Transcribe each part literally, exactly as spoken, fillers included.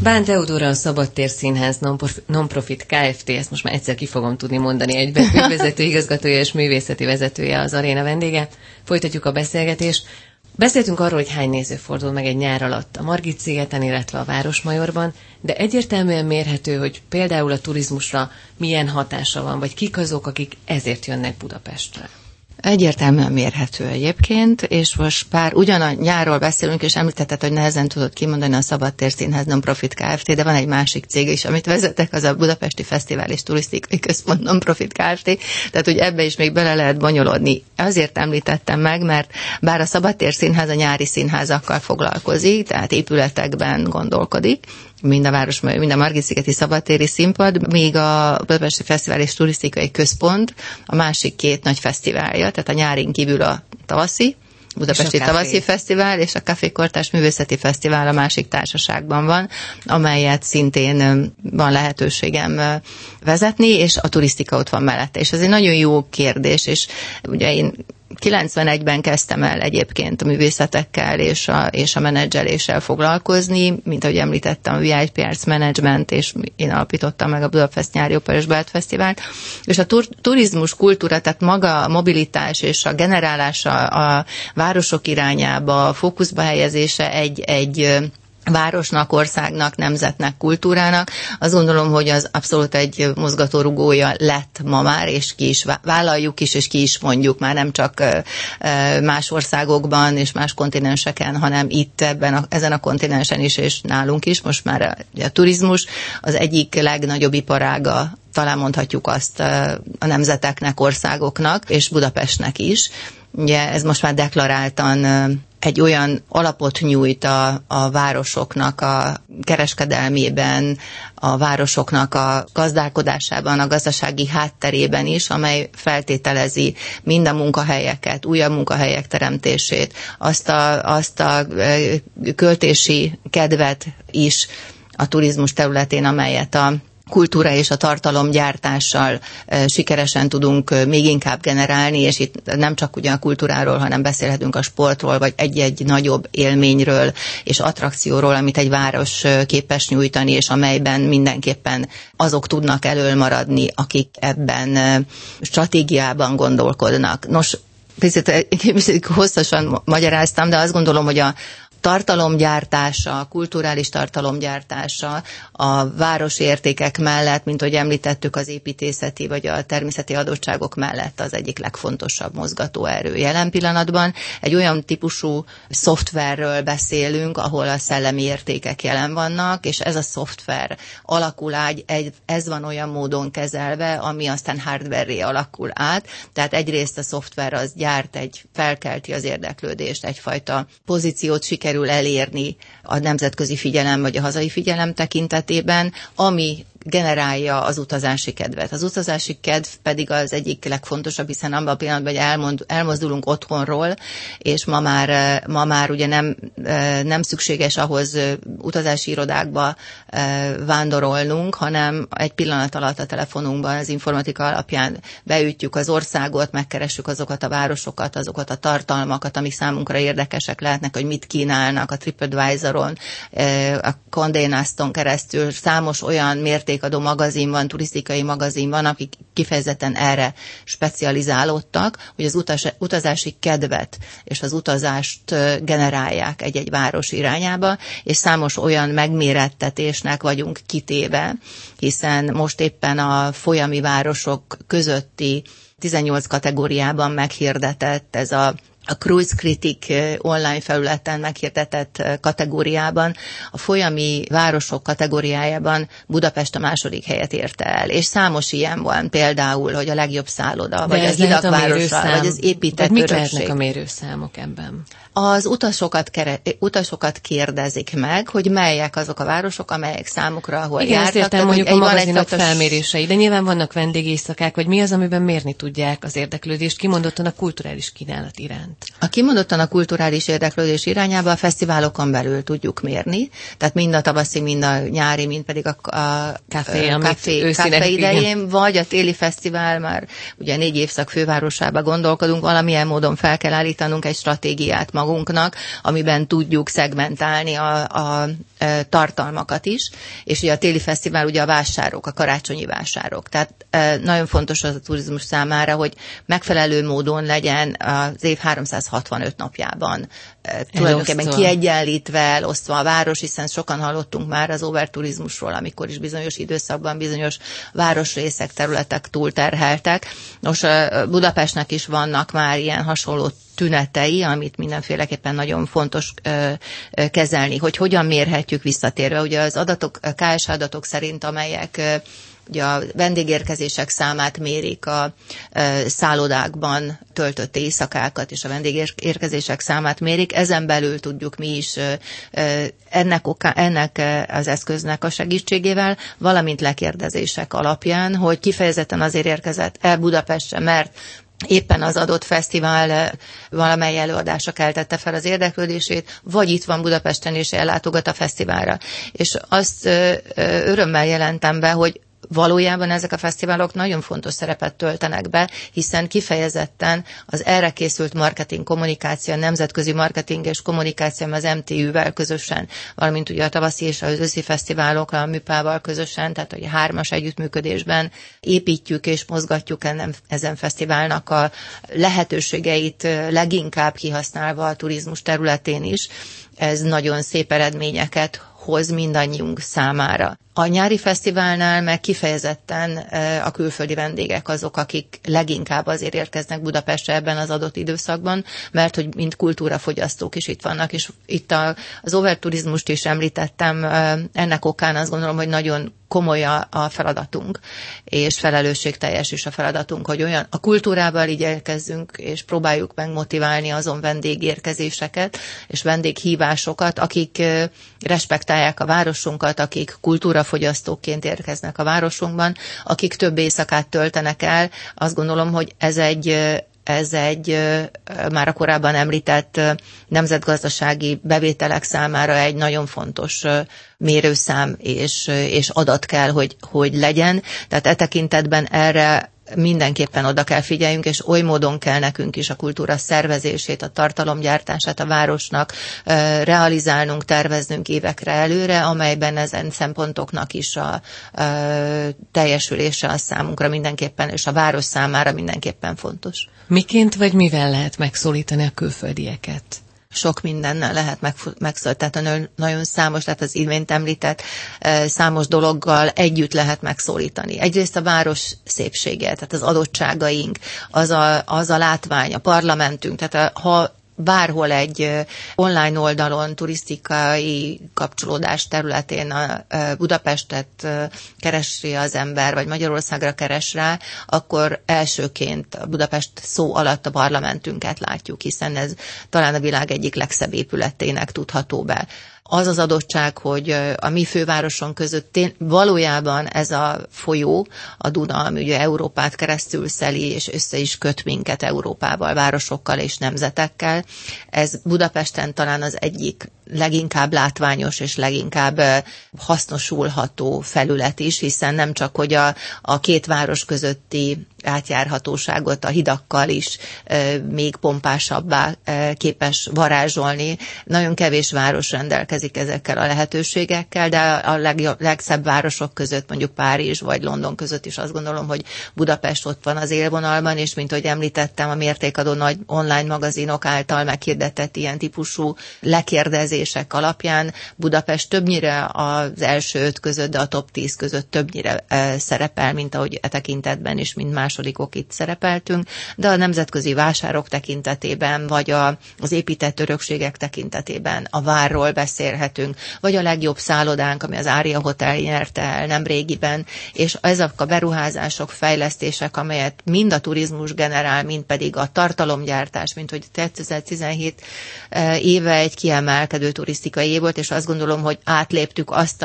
Bán Teodóra, a Szabadtér Színház Non-Profit Kft. Ezt most már egyszer ki fogom tudni mondani, egyben művezető igazgatója és művészeti vezetője az aréna vendége. Folytatjuk a beszélgetést. Beszéltünk arról, hogy hány néző fordul meg egy nyár alatt a Margit-szigeten, illetve a Városmajorban, de egyértelműen mérhető, hogy például a turizmusra milyen hatása van, vagy kik azok, akik ezért jönnek Budapestre. Egyértelműen mérhető egyébként, és most bár ugyan a nyárról beszélünk, és említetted, hogy nehezen tudod kimondani a Szabadtér Színház Non-Profit Kft., de van egy másik cég is, amit vezetek, az a Budapesti Fesztivál és Turisztikai Központ Non-Profit Kft., tehát hogy ebbe is még bele lehet bonyolódni. Azért említettem meg, mert bár a Szabadtér Színház a nyári színházakkal foglalkozik, tehát épületekben gondolkodik, mind a város, mind a Margit-szigeti szabadtéri színpad, míg a Budapesti Fesztivál és Turisztikai Központ a másik két nagy fesztiválja, tehát a nyárin kívül a tavaszi, Budapesti Tavaszi Fesztivál és a Café Kortárs Művészeti Fesztivál a másik társaságban van, amelyet szintén van lehetőségem vezetni, és a turisztika ott van mellette. És ez egy nagyon jó kérdés, és ugye én kilencvenegyben kezdtem el egyébként a művészetekkel és a, és a menedzseléssel foglalkozni, mint ahogy említettem, a vé i pé Arts Management, és én alapítottam meg a Budapest Nyári Opera és Balett Fesztivált, és a tur- turizmus kultúra, tehát maga a mobilitás és a generálása a városok irányába, a fókuszba helyezése egy, egy városnak, országnak, nemzetnek, kultúrának. Azt gondolom, hogy az abszolút egy mozgatórugója lett ma már, és ki is vállaljuk is, és ki is mondjuk már nem csak más országokban és más kontinenseken, hanem itt ebben a, ezen a kontinensen is, és nálunk is. Most már a, a turizmus az egyik legnagyobb iparága, talán mondhatjuk azt a nemzeteknek, országoknak, és Budapestnek is. Ugye ez most már deklaráltan egy olyan alapot nyújt a, a városoknak a kereskedelmében, a városoknak a gazdálkodásában, a gazdasági hátterében is, amely feltételezi mind a munkahelyeket, újabb munkahelyek teremtését, azt a, azt a költési kedvet is a turizmus területén, amelyet a kultúra és a tartalomgyártással e, sikeresen tudunk még inkább generálni, és itt nem csak ugyan a kultúráról, hanem beszélhetünk a sportról, vagy egy-egy nagyobb élményről és attrakcióról, amit egy város képes nyújtani, és amelyben mindenképpen azok tudnak elől maradni, akik ebben stratégiában gondolkodnak. Nos, picit hosszasan magyaráztam, de azt gondolom, hogy a tartalomgyártása, a kulturális tartalomgyártása a városi értékek mellett, mint hogy említettük, az építészeti vagy a természeti adottságok mellett az egyik legfontosabb mozgatóerő jelen pillanatban. Egy olyan típusú szoftverről beszélünk, ahol a szellemi értékek jelen vannak, és ez a szoftver alakul át, ez van olyan módon kezelve, ami aztán hardware-ré alakul át. Tehát egyrészt a szoftver az gyárt, egy felkelti az érdeklődést, egyfajta pozíciót sikerül elérni a nemzetközi figyelem vagy a hazai figyelem tekintetében, ami generálja az utazási kedvet. Az utazási kedv pedig az egyik legfontosabb, hiszen abban a pillanatban, hogy elmond, elmozdulunk otthonról, és ma már, ma már ugye nem, nem szükséges ahhoz utazási irodákba vándorolnunk, hanem egy pillanat alatt a telefonunkban az informatika alapján beütjük az országot, megkeressük azokat a városokat, azokat a tartalmakat, amik számunkra érdekesek lehetnek, hogy mit kínálnak a TripAdvisoron, a Condé Naston keresztül. Számos olyan mértékadó magazin van, turisztikai magazin van, akik kifejezetten erre specializálódtak, hogy az utaz, utazási kedvet és az utazást generálják egy-egy város irányába, és számos olyan megmérettetésnek vagyunk kitéve, hiszen most éppen a folyami városok közötti tizennyolc kategóriában meghirdetett ez a a Cruise Critic online felületen meghirdetett kategóriában, a folyami városok kategóriájában Budapest a második helyet érte el. És számos ilyen van, például, hogy a legjobb szálloda, de vagy az hidakvárosa, vagy az épített vagy örökség. Mik lehetnek a mérőszámok ebben? Az utasokat, kere, utasokat kérdezik meg, hogy melyek azok a városok, amelyek számukra, ahol igen, jártak. Igen, ezt értem, mondjuk egy, a magazinok egyfajta... felmérései, de nyilván vannak vendégészakák, vagy mi az, amiben mérni tudják az érdeklődést, kimondottan a kulturális kínálat iránt. A kimondottan a kulturális érdeklődés irányába a fesztiválokon belül tudjuk mérni, tehát mind a tavaszi, mind a nyári, mind pedig a, a kávé, kávé, kávé idején, igen. Vagy a téli fesztivál, már ugye négy évszak fővárosába gondolkodunk, valamilyen módon fel kell állítanunk egy stratégiát magunknak, amiben tudjuk szegmentálni a, a tartalmakat is, és ugye a téli fesztivál ugye a vásárok, a karácsonyi vásárok. Tehát nagyon fontos az a turizmus számára, hogy megfelelő módon legyen az év háromszázhatvanöt napjában tulajdonképpen kiegyenlítve, elosztva a város, hiszen sokan hallottunk már az overturizmusról, amikor is bizonyos időszakban bizonyos városrészek, területek túlterheltek. Nos, Budapestnek is vannak már ilyen hasonló tünetei, amit mindenféleképpen nagyon fontos ö, ö, kezelni, hogy hogyan mérhetjük visszatérve. Ugye az adatok, a ká es adatok szerint, amelyek ö, ugye a vendégérkezések számát mérik, a ö, szállodákban töltött éjszakákat és a vendégérkezések számát mérik, ezen belül tudjuk mi is ö, ö, ennek, oka, ennek az eszköznek a segítségével, valamint lekérdezések alapján, hogy kifejezetten azért érkezett el Budapestre, mert éppen az adott fesztivál valamely előadása keltette fel az érdeklődését, vagy itt van Budapesten és ellátogat a fesztiválra. És azt örömmel jelentem be, hogy valójában ezek a fesztiválok nagyon fontos szerepet töltenek be, hiszen kifejezetten az erre készült marketing kommunikáció, a nemzetközi marketing és kommunikáció az em té ü-vel közösen, valamint ugye a tavaszi és az őszi fesztiválok a műpával közösen, tehát hogy hármas együttműködésben építjük és mozgatjuk ezen, ezen fesztiválnak a lehetőségeit leginkább kihasználva a turizmus területén is. Ez nagyon szép eredményeket hoz mindannyiunk számára. A nyári fesztiválnál meg kifejezetten a külföldi vendégek azok, akik leginkább azért érkeznek Budapestre ebben az adott időszakban, mert hogy mint kultúrafogyasztók is itt vannak, és itt a, az overturizmust is említettem, ennek okán azt gondolom, hogy nagyon komoly a, a feladatunk, és felelősségteljes is a feladatunk, hogy olyan a kultúrával így elkezdünk, és próbáljuk megmotiválni azon vendégérkezéseket, és vendéghívásokat, akik respektálják a városunkat, akik kultúrafogyasztóként érkeznek a városunkban, akik több éjszakát töltenek el. Azt gondolom, hogy ez egy Ez egy már a korábban említett nemzetgazdasági bevételek számára egy nagyon fontos mérőszám és, és adat kell, hogy, hogy legyen. Tehát e tekintetben erre mindenképpen oda kell figyeljünk, és oly módon kell nekünk is a kultúra szervezését, a tartalomgyártását a városnak realizálnunk, terveznünk évekre előre, amelyben ezen szempontoknak is a, a teljesülése a számunkra mindenképpen, és a város számára mindenképpen fontos. Miként vagy mivel lehet megszólítani a külföldieket? Sok mindennel lehet megszólítani, tehát nagyon számos, tehát az imént említett számos dologgal együtt lehet megszólítani. Egyrészt a város szépsége, tehát az adottságaink, az a, az a látvány, a parlamentünk, tehát a, ha bárhol egy online oldalon, turisztikai kapcsolódás területén a Budapestet keresi az ember, vagy Magyarországra keres rá, akkor elsőként a Budapest szó alatt a parlamentünket látjuk, hiszen ez talán a világ egyik legszebb épületének tudható be. Az az adottság, hogy a mi fővároson között valójában ez a folyó, a Duna, ami ugye Európát keresztül szeli, és össze is köt minket Európával, városokkal és nemzetekkel. Ez Budapesten talán az egyik leginkább látványos és leginkább hasznosulható felület is, hiszen nem csak, hogy a, a két város közötti átjárhatóságot a hidakkal is e, még pompásabbá e, képes varázsolni. Nagyon kevés város rendelkezik ezekkel a lehetőségekkel, de a leg, legszebb városok között, mondjuk Párizs vagy London között is azt gondolom, hogy Budapest ott van az élvonalban, és mint ahogy említettem, a mértékadó nagy online magazinok által meghirdetett ilyen típusú lekérdezések alapján Budapest többnyire az első öt között, de a top tíz között többnyire e, szerepel, mint ahogy e tekintetben is, mint másodikok itt szerepeltünk, de a nemzetközi vásárok tekintetében, vagy a, az épített örökségek tekintetében a várról beszélhetünk, vagy a legjobb szállodánk, ami az Ária Hotel nyerte el nem régiben, és ezek a beruházások, fejlesztések, amelyet mind a turizmus generál, mind pedig a tartalomgyártás, mint hogy kétezer-tizenhét éve egy kiemelkedő turisztikai év volt, és azt gondolom, hogy átléptük azt a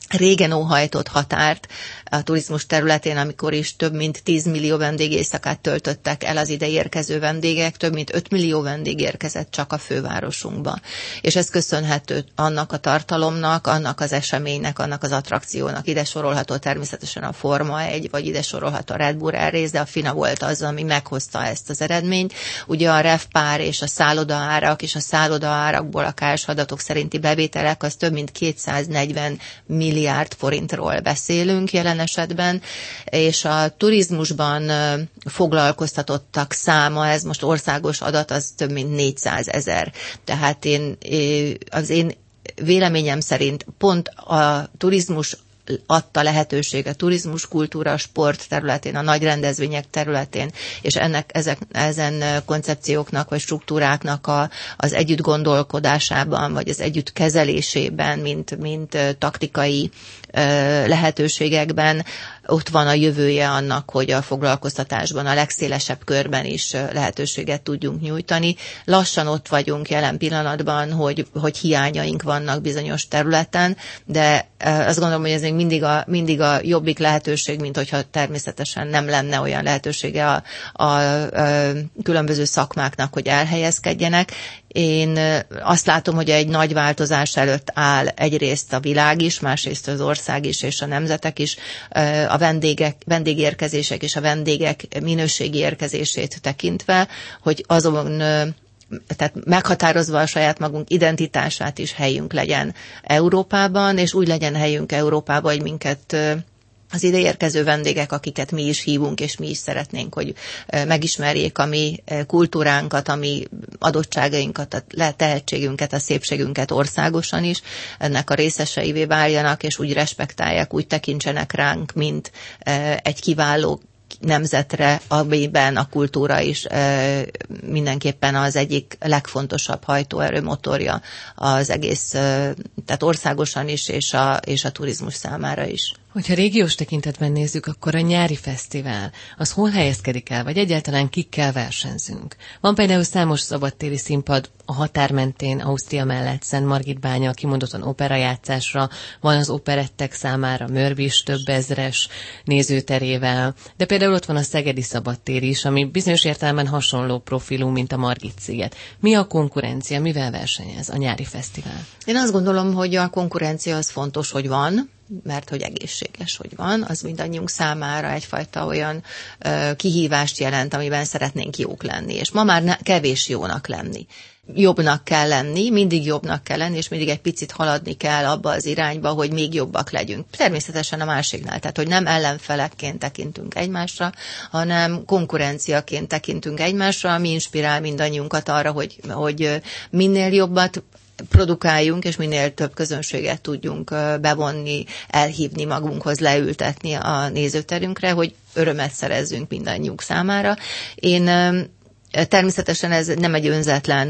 régen óhajtott határt a turizmus területén, amikor is több mint tíz millió vendégéjszakát töltöttek el az ide érkező vendégek, több mint öt millió vendég érkezett csak a fővárosunkba. És ez köszönhető annak a tartalomnak, annak az eseménynek, annak az attrakciónak. Ide sorolható természetesen a Forma egy, vagy ide sorolható a Red Bull Air Race, de a FINA volt az, ami meghozta ezt az eredményt. Ugye a RevPAR és a szállodaárak, és a szállodaárakból a ká es adatok szerinti bevételek, az több mint kétszáznegyven milliárd forintról beszélünk jelen esetben, és a turizmusban foglalkoztatottak száma, ez most országos adat, az több mint négyszázezer. Tehát én, az én véleményem szerint pont a turizmus adta lehetőség a turizmus, kultúra, sport területén, a nagy rendezvények területén, és ennek, ezek, ezen koncepcióknak vagy struktúráknak a, az együtt gondolkodásában, vagy az együtt kezelésében, mint, mint taktikai lehetőségekben ott van a jövője annak, hogy a foglalkoztatásban a legszélesebb körben is lehetőséget tudjunk nyújtani. Lassan ott vagyunk jelen pillanatban, hogy, hogy hiányaink vannak bizonyos területen, de azt gondolom, hogy ez még mindig a, mindig a jobbik lehetőség, mint hogyha természetesen nem lenne olyan lehetősége a, a, a különböző szakmáknak, hogy elhelyezkedjenek. Én azt látom, hogy egy nagy változás előtt áll egyrészt a világ is, másrészt az ország is és a nemzetek is, a vendégek, vendégérkezések és a vendégek minőségi érkezését tekintve, hogy azon, tehát meghatározva a saját magunk identitását is helyünk legyen Európában, és úgy legyen helyünk Európában, hogy minket az ide érkező vendégek, akiket mi is hívunk, és mi is szeretnénk, hogy megismerjék a mi kultúránkat, a mi adottságainkat, a tehetségünket, a szépségünket országosan is, ennek a részeseivé váljanak, és úgy respektálják, úgy tekintsenek ránk, mint egy kiváló nemzetre, amiben a kultúra is e, mindenképpen az egyik legfontosabb hajtóerő, motorja az egész, e, tehát országosan is, és a, és a turizmus számára is. Hogyha régiós tekintetben nézzük, akkor a nyári fesztivál, az hol helyezkedik el, vagy egyáltalán kikkel versenyzünk? Van például számos szabadtéri színpad a határ mentén, Ausztria mellett, Szent Margit bánya, kimondottan operajátszásra, van az operettek számára Mörvis több ezres nézőterével, de például ott van a szegedi szabadtér is, ami bizonyos értelemben hasonló profilú, mint a Margit-sziget. Mi a konkurencia, mivel versenyez a nyári fesztivál? Én azt gondolom, hogy a konkurencia az fontos, hogy van, mert hogy egészséges, hogy van, az mindannyiunk számára egyfajta olyan ö, kihívást jelent, amiben szeretnénk jók lenni, és ma már ne, kevés jónak lenni. Jobbnak kell lenni, mindig jobbnak kell lenni, és mindig egy picit haladni kell abba az irányba, hogy még jobbak legyünk. Természetesen a másiknál, tehát hogy nem ellenfelekként tekintünk egymásra, hanem konkurenciaként tekintünk egymásra, ami inspirál mindannyiunkat arra, hogy, hogy minél jobbat produkáljunk, és minél több közönséget tudjunk bevonni, elhívni magunkhoz, leültetni a nézőterünkre, hogy örömet szerezzünk mindannyiunk számára. Én természetesen ez nem egy önzetlen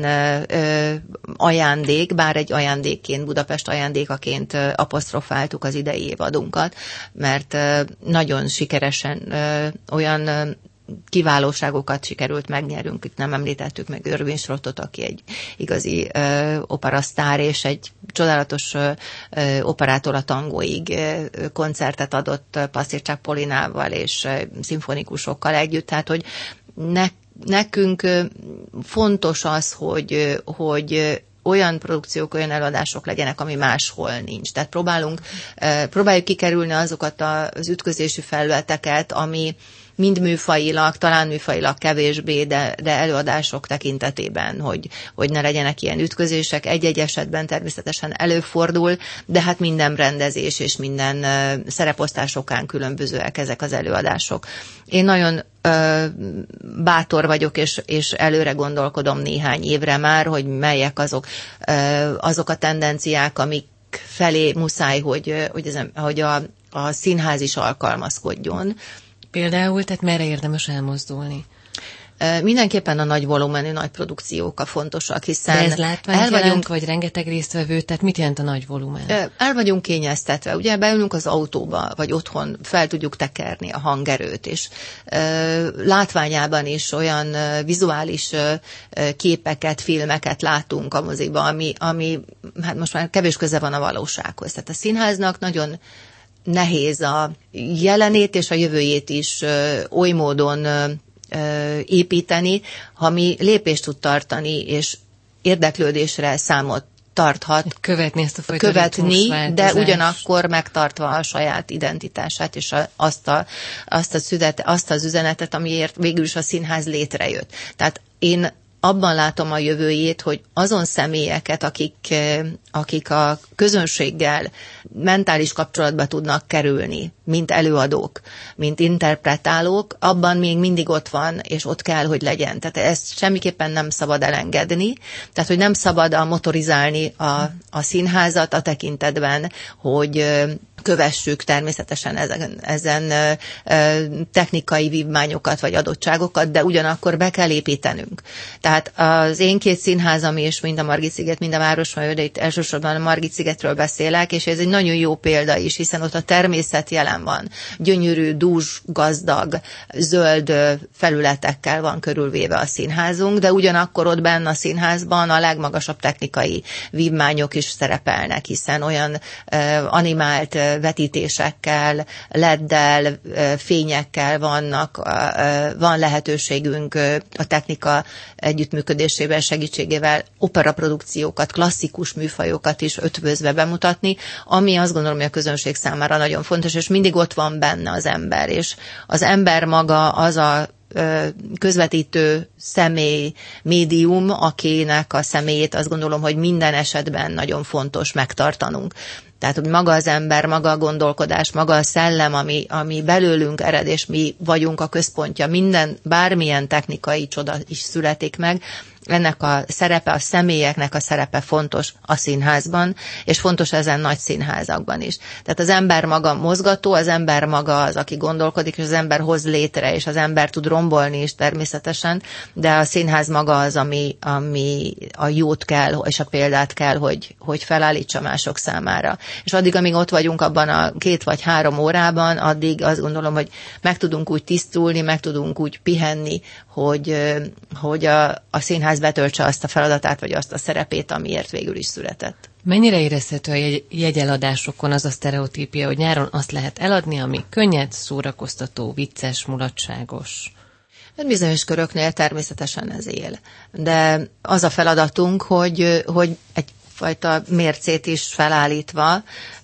ajándék, bár egy ajándékként, Budapest ajándékaként apostrofáltuk az idei évadunkat, mert nagyon sikeresen olyan kiválóságokat sikerült megnyerünk. Itt nem említettük meg Erwin Schrottot, aki egy igazi ö, operasztár, és egy csodálatos ö, operától a tangóig ö, koncertet adott Passzircsák Polinával és ö, szimfonikusokkal együtt. Tehát, hogy ne, nekünk ö, fontos az, hogy, ö, hogy ö, olyan produkciók, olyan előadások legyenek, ami máshol nincs. Tehát próbálunk, ö, próbáljuk kikerülni azokat az ütközési felületeket, ami mind műfajilag, talán műfajilag kevésbé, de, de előadások tekintetében, hogy, hogy ne legyenek ilyen ütközések. Egy-egy esetben természetesen előfordul, de hát minden rendezés és minden uh, szereposztásokán különbözőek ezek az előadások. Én nagyon uh, bátor vagyok, és, és előre gondolkodom néhány évre már, hogy melyek azok, uh, azok a tendenciák, amik felé muszáj, hogy, hogy, ez, hogy a, a színház is alkalmazkodjon. Például, tehát merre érdemes elmozdulni? Mindenképpen a nagy volumenű, nagy produkciók a fontosak, hiszen de ez látványt el vagyunk, jelent, vagy rengeteg résztvevő, tehát mit jelent a nagy volumen? El vagyunk kényeztetve. Ugye beülünk az autóba, vagy otthon fel tudjuk tekerni a hangerőt, és látványában is olyan vizuális képeket, filmeket látunk a moziba, ami, ami hát most már kevés köze van a valósághoz. Tehát a színháznak nagyon nehéz a jelenét és a jövőjét is oly módon építeni, ha mi lépést tud tartani, és érdeklődésre számot tarthat. Követni ezt a fajta Követni, de ugyanakkor megtartva a saját identitását, és a, azt, a, azt, a szünet, azt az üzenetet, amiért végül is a színház létrejött. Tehát én abban látom a jövőjét, hogy azon személyeket, akik, akik a közönséggel mentális kapcsolatba tudnak kerülni, mint előadók, mint interpretálók, abban még mindig ott van, és ott kell, hogy legyen. Tehát ezt semmiképpen nem szabad elengedni, tehát hogy nem szabad a motorizálni a, a színházat a tekintetben, hogy kövessük természetesen ezen, ezen technikai vívmányokat vagy adottságokat, de ugyanakkor be kell építenünk. Tehát az én két színházam is, mind a Margit-sziget, mind a Városmajor, de itt elsősorban a Margit-szigetről beszélek, és ez egy nagyon jó példa is, hiszen ott a természet jelen van. Gyönyörű, dús, gazdag, zöld felületekkel van körülvéve a színházunk, de ugyanakkor ott benne a színházban a legmagasabb technikai vívmányok is szerepelnek, hiszen olyan animált vetítésekkel, leddel, fényekkel vannak, van lehetőségünk a technika együttműködésével, segítségével operaprodukciókat, klasszikus műfajokat is ötvözve bemutatni, ami azt gondolom, hogy a közönség számára nagyon fontos, és mindig ott van benne az ember, és az ember maga az a közvetítő személy, médium, akinek a személyét azt gondolom, hogy minden esetben nagyon fontos megtartanunk. Tehát, hogy maga az ember, maga a gondolkodás, maga a szellem, ami, ami belőlünk ered, és mi vagyunk a központja, minden, bármilyen technikai csoda is születik meg, ennek a szerepe, a személyeknek a szerepe fontos a színházban, és fontos ezen nagy színházakban is. Tehát az ember maga mozgató, az ember maga az, aki gondolkodik, és az ember hoz létre, és az ember tud rombolni is természetesen, de a színház maga az, ami, ami a jót kell, és a példát kell, hogy, hogy felállítsa mások számára. És addig, amíg ott vagyunk abban a két vagy három órában, addig azt gondolom, hogy meg tudunk úgy tisztulni, meg tudunk úgy pihenni, hogy, hogy a, a színház betöltse azt a feladatát, vagy azt a szerepét, amiért végül is született. Mennyire érezhető a jegy- jegyeladásokon az a sztereotípia, hogy nyáron azt lehet eladni, ami könnyed, szórakoztató, vicces, mulatságos? Bizonyos köröknél természetesen ez él. De az a feladatunk, hogy, hogy egyfajta mércét is felállítva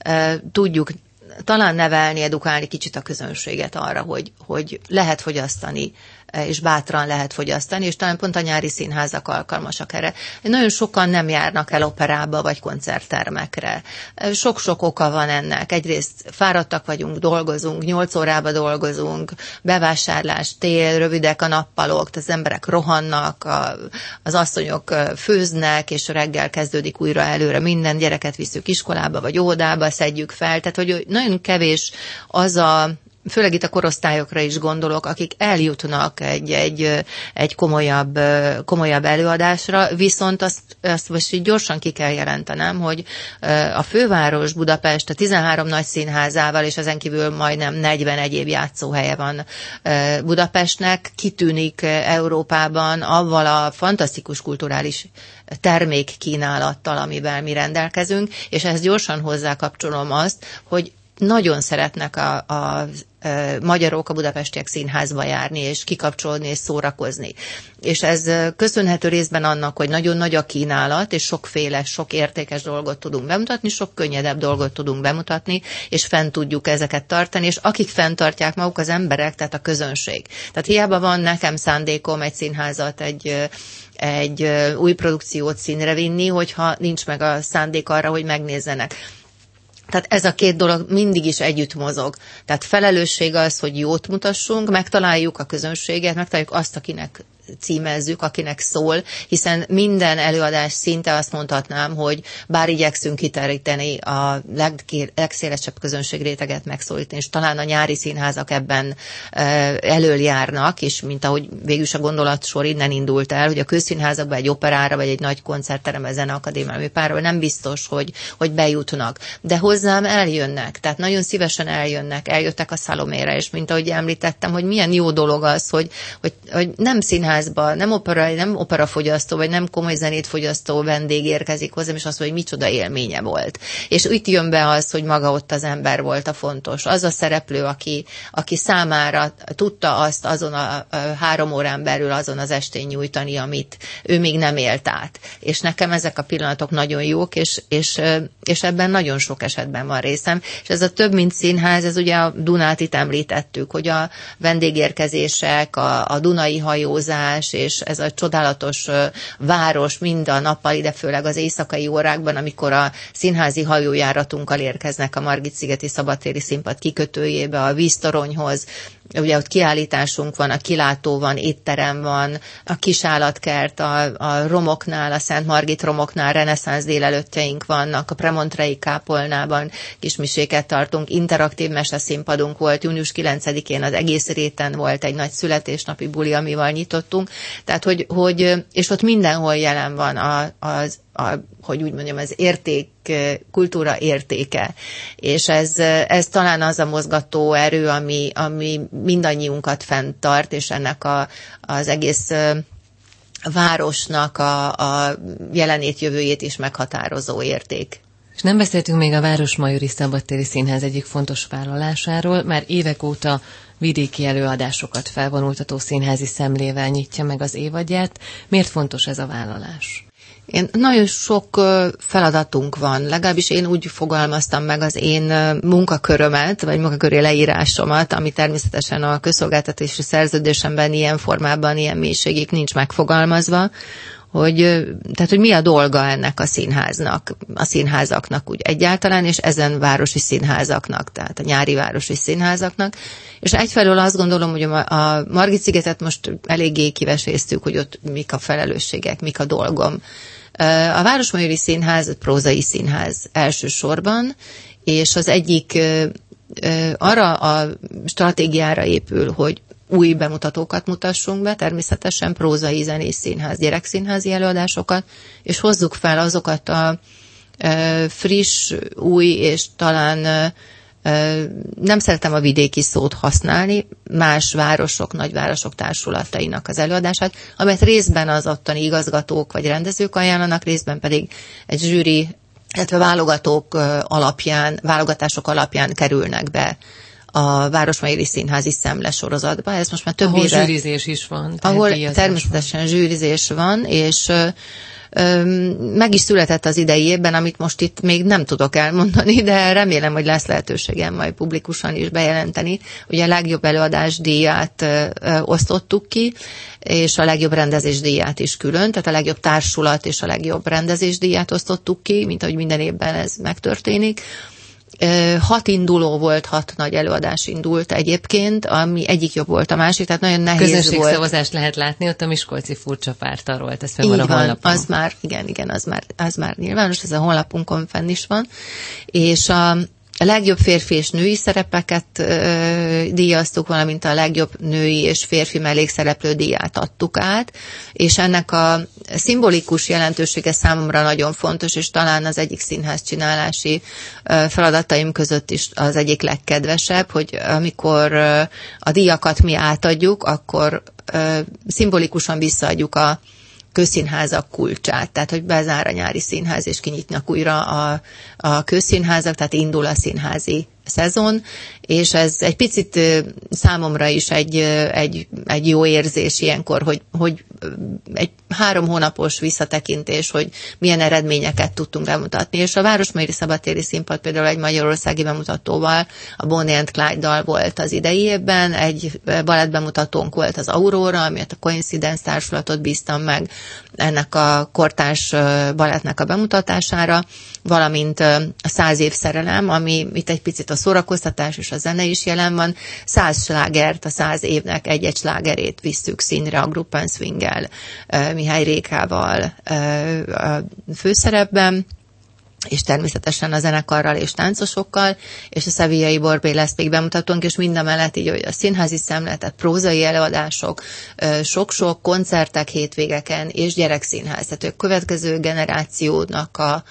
tudjuk talán nevelni, edukálni kicsit a közönséget arra, hogy, hogy lehet fogyasztani, és bátran lehet fogyasztani, és talán pont a nyári színházak alkalmasak erre. Nagyon sokan nem járnak el operába vagy koncerttermekre. Sok-sok oka van ennek. Egyrészt fáradtak vagyunk, dolgozunk, nyolc órába dolgozunk, bevásárlás, tél, rövidek a nappalok, az emberek rohannak, a, az asszonyok főznek, és reggel kezdődik újra előre minden, gyereket visszük iskolába vagy óvodába, szedjük fel. Tehát, hogy nagyon kevés az a főleg itt a korosztályokra is gondolok, akik eljutnak egy, egy, egy komolyabb, komolyabb előadásra, viszont azt, azt most így gyorsan ki kell jelentenem, hogy a főváros Budapest a tizenhárom nagy színházával, és ezen kívül majdnem negyven egyéb játszóhelye van Budapestnek, kitűnik Európában avval a fantasztikus kulturális termékkínálattal, amivel mi rendelkezünk, és ezt gyorsan hozzákapcsolom azt, hogy nagyon szeretnek a, a, a magyarok a budapestiek színházba járni, és kikapcsolódni, és szórakozni. És ez köszönhető részben annak, hogy nagyon nagy a kínálat, és sokféle, sok értékes dolgot tudunk bemutatni, sok könnyedebb dolgot tudunk bemutatni, és fent tudjuk ezeket tartani, és akik fenntartják maguk az emberek, tehát a közönség. Tehát hiába van nekem szándékom egy színházat, egy egy új produkciót színre vinni, hogyha nincs meg a szándék arra, hogy megnézzenek. Tehát ez a két dolog mindig is együtt mozog. Tehát felelősség az, hogy jót mutassunk, megtaláljuk a közönséget, megtaláljuk azt, akinek címezzük, akinek szól, hiszen minden előadás szinte azt mondhatnám, hogy bár igyekszünk kiteríteni a legszélesebb közönségréteget megszólítani, és talán a nyári színházak ebben elől járnak, és mint ahogy végül is a gondolatsor innen indult el, hogy a közszínházakban egy operára, vagy egy nagy koncertterembe, zeneakadémiára, párról nem biztos, hogy, hogy bejutnak. De hozzám eljönnek, tehát nagyon szívesen eljönnek, eljöttek a Szalomére, és mint ahogy említettem, hogy milyen jó dolog az, hogy, hogy, hogy nem színházba, nem opera, nem operafogyasztó, vagy nem komoly zenét fogyasztó vendég érkezik hozzám, és azt mondja, hogy micsoda élménye volt. És itt jön be az, hogy maga ott az ember volt a fontos. Az a szereplő, aki, aki számára tudta azt azon a, a három órán belül azon az estén nyújtani, amit ő még nem élt át. És nekem ezek a pillanatok nagyon jók, és, és, és ebben nagyon sok esetben van részem. És ez a több mint színház, ez ugye a Dunát itt említettük, hogy a vendégérkezések, a, a dunai hajózás, és ez a csodálatos város mind a nappal, ide főleg az éjszakai órákban, amikor a színházi hajójáratunkkal érkeznek a Margit-szigeti szabadtéri színpad kikötőjébe, a víztoronyhoz, ugye ott kiállításunk van, a kilátó van, étterem van, a kisállatkert, a, a romoknál, a Szent Margit romoknál reneszánsz délelőttjeink vannak, a Premontrei kápolnában kismiséket tartunk, interaktív meseszínpadunk volt, június kilencedikén az egész réten volt egy nagy születésnapi buli, amivel nyitottunk, tehát hogy, hogy és ott mindenhol jelen van a, az A, hogy úgy mondjam, az érték, kultúra értéke. És ez, ez talán az a mozgató erő, ami, ami mindannyiunkat fenntart, és ennek a, az egész városnak a, a jelenét, jövőjét is meghatározó érték. És nem beszéltünk még a Városmajori Szabadtéri Színház egyik fontos vállalásáról, már évek óta vidéki előadásokat felvonultató színházi szemlével nyitja meg az évadját. Miért fontos ez a vállalás? Én, nagyon sok feladatunk van, legalábbis én úgy fogalmaztam meg az én munkakörömet, vagy munkaköri leírásomat, ami természetesen a közszolgáltatási szerződésemben ilyen formában, ilyen mélységig nincs megfogalmazva, hogy, tehát, hogy mi a dolga ennek a színháznak, a színházaknak úgy egyáltalán, és ezen városi színházaknak, tehát a nyári városi színházaknak. És egyfelől azt gondolom, hogy a Margit-szigetet most eléggé kiveséztük, hogy ott mik a felelősségek, mik a dolgom. A Városmajori Színház prózai színház elsősorban, és az egyik arra a stratégiára épül, hogy új bemutatókat mutassunk be, természetesen prózai, zenés színház, gyerekszínházi előadásokat, és hozzuk fel azokat a friss, új, és talán nem szeretem a vidéki szót használni, más városok, nagyvárosok társulatainak az előadását, amelyet részben az ottani igazgatók vagy rendezők ajánlanak, részben pedig egy zsűri, illetve válogatók alapján, válogatások alapján kerülnek be a Városmajori Színházi Szemle sorozatba. Ez most már több ahol éve... Ahol zsűrizés is van. Ahol természetesen van. zsűrizés van, és meg is született az idei évben, amit most itt még nem tudok elmondani, de remélem, hogy lesz lehetőségem majd publikusan is bejelenteni. Ugye a legjobb előadás díját osztottuk ki, és a legjobb rendezés díját is külön, tehát a legjobb társulat és a legjobb rendezés díját osztottuk ki, mint ahogy minden évben ez megtörténik. Hat induló volt, hat nagy előadás indult egyébként, ami egyik jobb volt a másik, tehát nagyon nehéz volt. Közönségszavazást lehet látni, ott a miskolci furcsa párttal volt, ez fenn van a honlapon. Az már, igen, igen, az már, az már nyilvános, ez a honlapunkon fenn is van, és a A legjobb férfi és női szerepeket ö, díjaztuk, valamint a legjobb női és férfi mellékszereplő díját adtuk át, és ennek a szimbolikus jelentősége számomra nagyon fontos, és talán az egyik színház csinálási ö, feladataim között is az egyik legkedvesebb, hogy amikor ö, a díjakat mi átadjuk, akkor ö, szimbolikusan visszaadjuk a közszínházak kulcsát, tehát hogy bezár a nyári színház, és kinyitnak újra a, a közszínházak, tehát indul a színházi szezon, és ez egy picit számomra is egy, egy, egy jó érzés ilyenkor, hogy, hogy egy három hónapos visszatekintés, hogy milyen eredményeket tudtunk bemutatni, és a Városmajori Szabadtéri Színpad például egy magyarországi bemutatóval, a Bonnie and Clyde-dal volt az idei évben, egy balettbemutatónk volt az Aurora, amit a Coincidence társulatot bíztam meg ennek a kortárs balettnek a bemutatására, valamint a Száz év szerelem, ami itt egy picit a szórakoztatás és a zene is jelen van. Száz slágert, a száz évnek egy-egy slágerét visszük színre a Gruppen Swinggel, Mihály Rékával a főszerepben, és természetesen a zenekarral és táncosokkal, és a Sevillai Borbélezt bemutatónk, és mindamellett így, hogy a színházi szemlélet, prózai előadások, sok-sok koncertek hétvégeken, és gyerekszínház. Tehát a következő generációnak a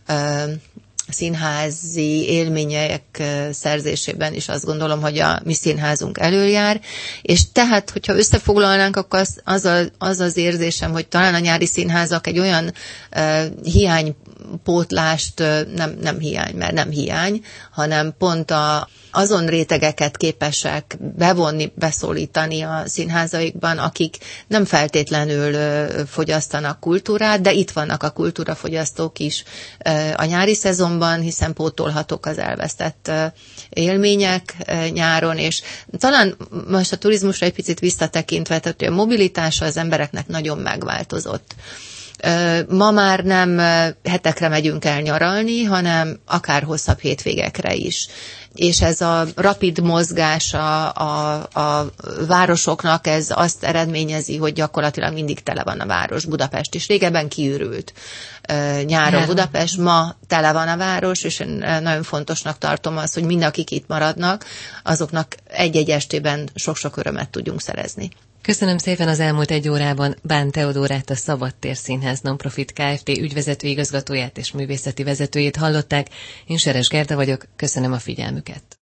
színházi élmények szerzésében is azt gondolom, hogy a mi színházunk előjár, és tehát, hogyha összefoglalnánk, akkor az az, a, az, az érzésem, hogy talán a nyári színházak egy olyan uh, hiánypótlást, uh, nem, nem hiány, mert nem hiány, hanem pont a, azon rétegeket képesek bevonni, beszólítani a színházaikban, akik nem feltétlenül uh, fogyasztanak kultúrát, de itt vannak a kultúrafogyasztók is uh, a nyári szezonban, hiszen pótolhatók az elvesztett uh, élmények uh, nyáron, és talán most a turizmusra egy picit visszatekintve, tehát a mobilitása az embereknek nagyon megváltozott. Ma már nem hetekre megyünk el nyaralni, hanem akár hosszabb hétvégekre is. És ez a rapid mozgás a, a, a városoknak, ez azt eredményezi, hogy gyakorlatilag mindig tele van a város. Budapest is régebben kiürült. Nyáron Budapest, ma tele van a város, és én nagyon fontosnak tartom azt, hogy mindakik itt maradnak, azoknak egy-egy estében sok-sok örömet tudjunk szerezni. Köszönöm szépen, az elmúlt egy órában Bán Teodórát, a Szabadtér Színház Nonprofit Kft. Ügyvezető igazgatóját és művészeti vezetőjét hallották. Én Seres Gerda vagyok, köszönöm a figyelmüket.